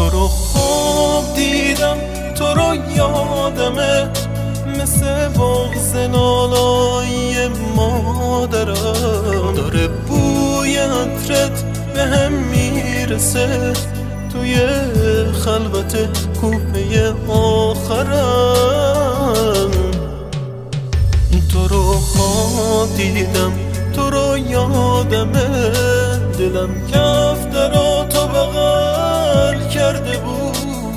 تو رو خواب دیدم، تو رو یادمه، مثل بغض نالای مادرم. داره بوی عطرت به هم میرسه توی خلوت کوپه آخرم. تو رو خواب دیدم، تو رو یادمه، دلم کفترا تو بغل کرده بود.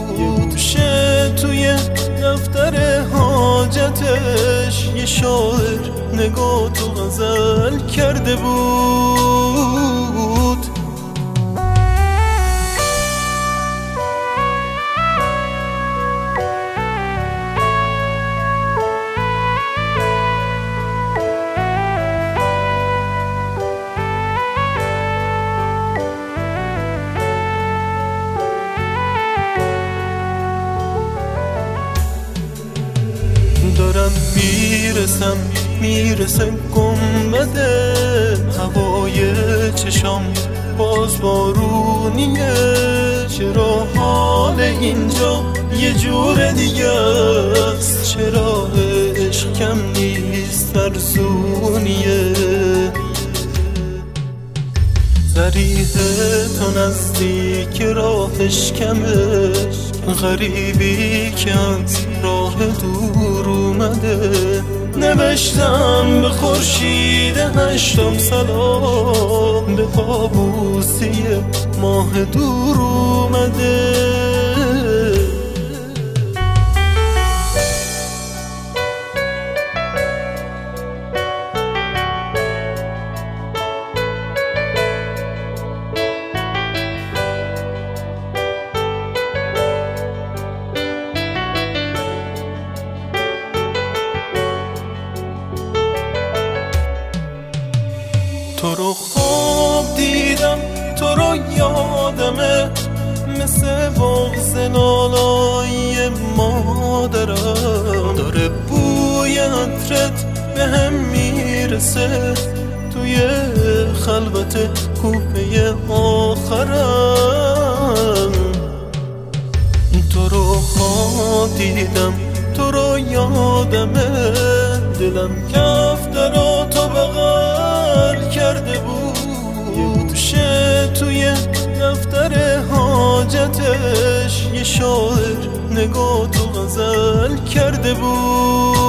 توی دفتر حاجتش یه شاعر نگاه تو غزل کرده بود. دارم میرسه گنبده، هوای چشام باز بارونیه. چرا حال اینجا یه جور دیگه است؟ چرا عشق کم نیست ارزونیه؟ ذریح تو نزدیک راهش کمه، غریبی که از راه دور اومده. نوشتم به خورشید هشتم سلام، به طاووسی ماه دور اومده. تو رو خواب دیدم، تو رو یادمه، مثل بغض نالای مادرم. داره بوی عطرت به هم میرسه توی خلوت کوپه آخرم. تو رو خواب دیدم، تو رو یادمه، دلم کفترا تو بغل کرده بود. توی دفتر حاجتش یه شاعر نگاه تو غزل کرده بود.